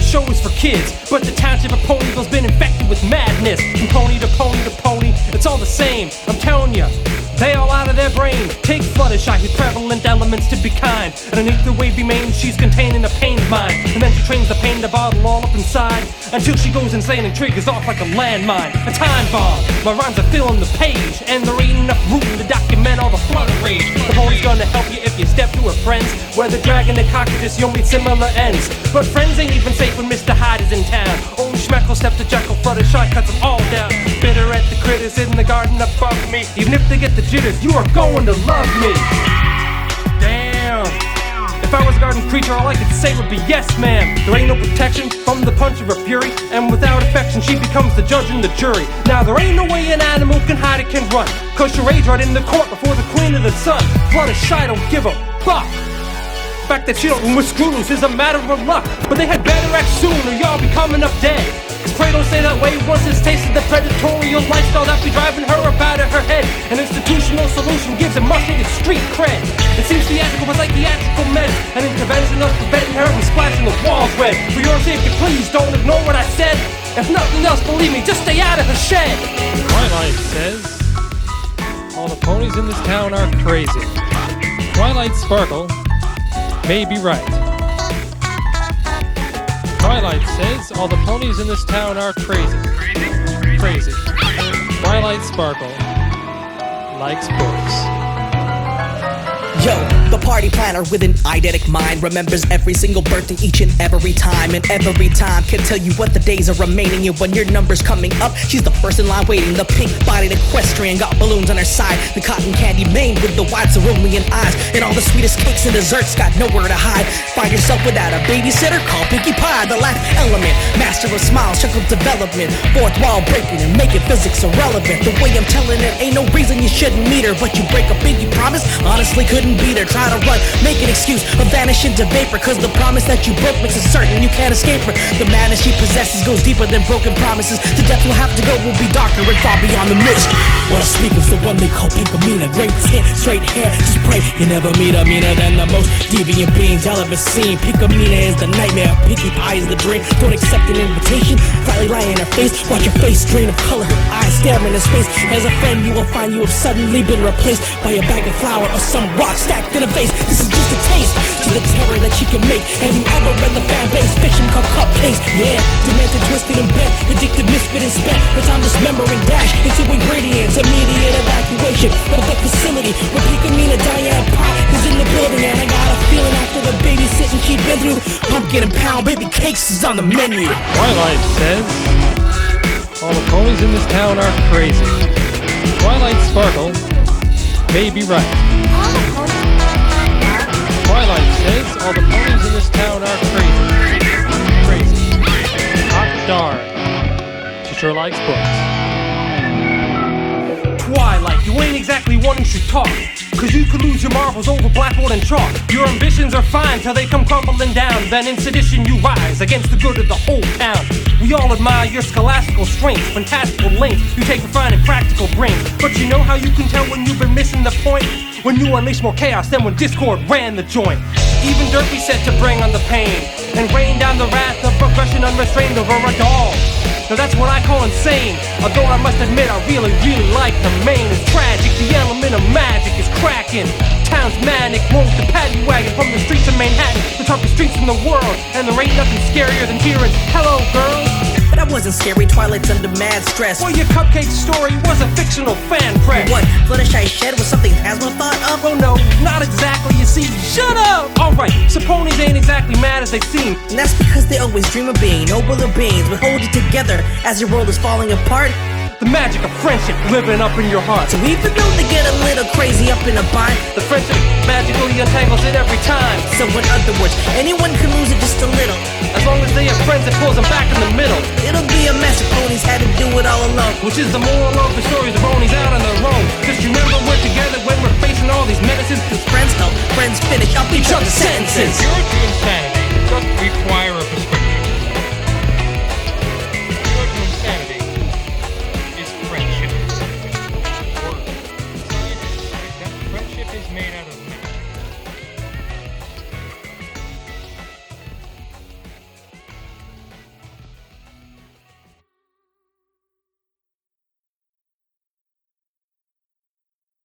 show is for kids, but the township of Ponyville's been infected with madness. From pony to pony to pony, it's all the same. I'm telling ya, they all out of their brain. Take Fluttershy, his prevalent elements to be kind. Underneath the wavy mane, she's containing a pain's mind. And then she trains the pain to bottle all up inside, until she goes insane and triggers off like a landmine. A time bomb, my rhymes are filling the page, and there ain't enough room to document all the flutter rage. The pony's gonna help you if you step to her friends. Where the dragon and cockroaches, you'll meet similar ends. But friends ain't even safe when Mr. Hyde is in town. Only Schmeckle, step to Jekyll, Fluttershy cuts them all down. Bitter at the critters in the garden above me. Even if they get the jitters, you are going to love me. Damn. If I was a garden creature, all I could say would be yes, ma'am. There ain't no protection from the punch of her fury, and without affection, she becomes the judge and the jury. Now there ain't no way an animal can hide, it can run, 'cause she rage right in the court before the queen of the sun. Fluttershy don't give a fuck. The fact that she don't with screws is a matter of luck, but they had better act soon or y'all be coming up dead. Pray don't say that way once it's tasted the predatorial lifestyle that be driving her up out of her head. An institutional solution gives a much-needed street cred. It seems theatrical but like theatrical meds, an intervention of preventing her from splashing the walls red. For your safety, please don't ignore what I said. If nothing else, believe me, just stay out of her shed. Twilight says, all the ponies in this town are crazy. Twilight Sparkle may be right. Twilight says, all the ponies in this town are crazy. Crazy. Twilight Sparkle likes books. Yo, the party planner with an eidetic mind remembers every single birthday each and every time can tell you what the days are remaining. And when your number's coming up, she's the first in line waiting. The pink-bodied equestrian got balloons on her side, the cotton candy mane with the wide cerulean eyes, and all the sweetest cakes and desserts got nowhere to hide. Find yourself without a babysitter? Call Pinkie Pie. The laugh element, master of smiles, chuckle development, fourth wall breaking and making physics irrelevant. The way I'm telling it, ain't no reason you shouldn't meet her, but you break a pinky promise, honestly couldn't beat her. Try to run, make an excuse, or vanish into vapor, 'cause the promise that you broke makes it certain you can't escape her. The madness she possesses goes deeper than broken promises. The depth we'll have to go will be darker and far beyond the mist. Wanna speak is the one they call Pinkamena. Great tint, straight hair, just pray you never meet her meaner than the most deviant beings y'all ever seen. Pinkamena is the nightmare, Pinkie Pie is the dream. Don't accept an invitation, flatly lie in her face. Watch her face drain of color, her eyes stare in his face. As a friend you will find you have suddenly been replaced by a bag of flour or some rock stacked in a vase. This is just a taste to the terror that she can make. Have you ever read the fan base fiction called Cupcakes? Yeah, demented, twisted, and bent, addicted, misfit, and spent. The time dismembering dash into ingredients, immediate evacuation of the facility where Pinkamena Diane Pie is in the building. And I got a feeling after the babysitting she'd been through, pumpkin and pound baby cakes is on the menu. Twilight says, all the ponies in this town are crazy. Twilight Sparkle may be right. Twilight says, all the ponies in this town are crazy. Crazy. Hot darn. She sure likes books. Twilight, you ain't exactly one who should talk, 'cause you could lose your marbles over blackboard and chalk. Your ambitions are fine till they come crumbling down. Then in sedition you rise against the good of the whole town. We all admire your scholastical strength, fantastical length. You take refined and practical brains. But you know how you can tell when you've been missing the point? When you unleash more chaos than when Discord ran the joint. Even Derpy said to bring on the pain and rain down the wrath of progression unrestrained over a doll. Now that's what I call insane. Although I must admit I really, really like the main. It's tragic, the element of magic is cracking. Town's manic, rolls the paddy wagon from the streets of Manhattan, the toughest streets in the world. And there ain't nothing scarier than hearing, "Hello, girls." That wasn't scary, Twilight's under mad stress. Well, your cupcake story was a fictional fan press. What, Fluttershy shed was something Hasbro thought of? Oh no, not exactly, you see, shut up! Alright, so ponies ain't exactly mad as they seem. And that's because they always dream of being nobler beings, but hold you together as your world is falling apart. The magic of friendship living up in your heart. So even though they get a little crazy up in a bind, the friendship magically untangles it every time. So in other words, anyone can lose it just a little. As long as they have friends that pulls them back in the middle. It'll be a mess if ponies had to do it all alone. Which is the moral of the story, the ponies out on their own. Just remember we're together when we're facing all these menaces. Cause friends help, friends finish up each other's sentences. Cure to insanity doesn't require a prescription. Cure to insanity is friendship. Word. Scientists predict that friendship is made out of